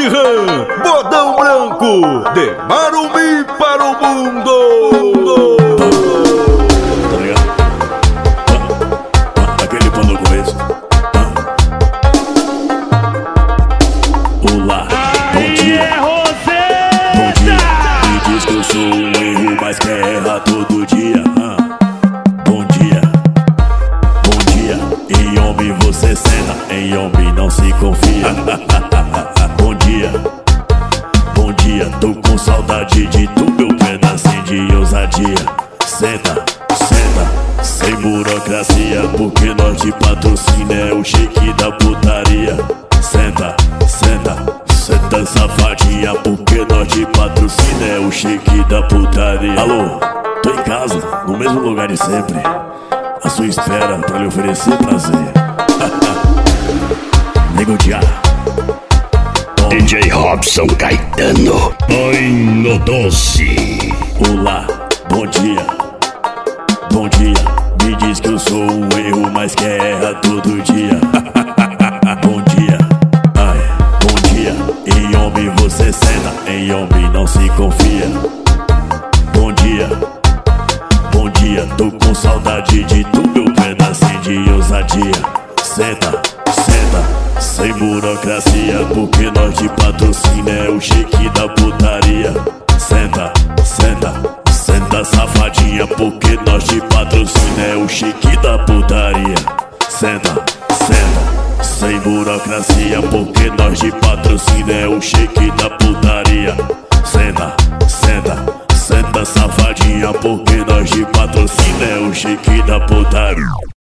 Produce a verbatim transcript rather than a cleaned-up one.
Rã, Bodão Branco, de Marumbi para o mundo. Tá ligado? Ah, ah, aquele pão no começo. Ah. Olá, bom dia. Bom dia. Me diz que eu sou um erro, mas quer errar todo dia. Ah. Bom dia. Bom dia. Em homem você senta, em homem não se confia. Bom dia. Bom dia. Tô com saudade de tu, meu pedacinho de ousadia. Senta, senta, sem burocracia, porque nós de patrocínio é o shake da putaria. Senta, senta, senta safadinha, porque nós de patrocínio é o shake da putaria. Alô, tô em casa, no mesmo lugar de sempre, à sua espera pra lhe oferecer prazer. Nego de ar. D J Robson Caetano, Oi no doce. Olá, bom dia. Bom dia. Me diz que eu sou um erro, mas quer errar todo dia. Bom dia. Ai, bom dia. Em homem você senta, em homem não se confia. Bom dia. Bom dia. Tô com saudade de tu, meu pedacinho de ousadia. Senta, senta, sem burocracia, porque nós de patrocínio é o shake da putaria. Senta, senta, senta safadinha, porque nós de patrocínio é o shake da putaria. Senta, senta, sem burocracia, porque nós de patrocínio é o shake da putaria. Senta, senta, senta safadinha, porque nós de patrocínio é o shake da putaria.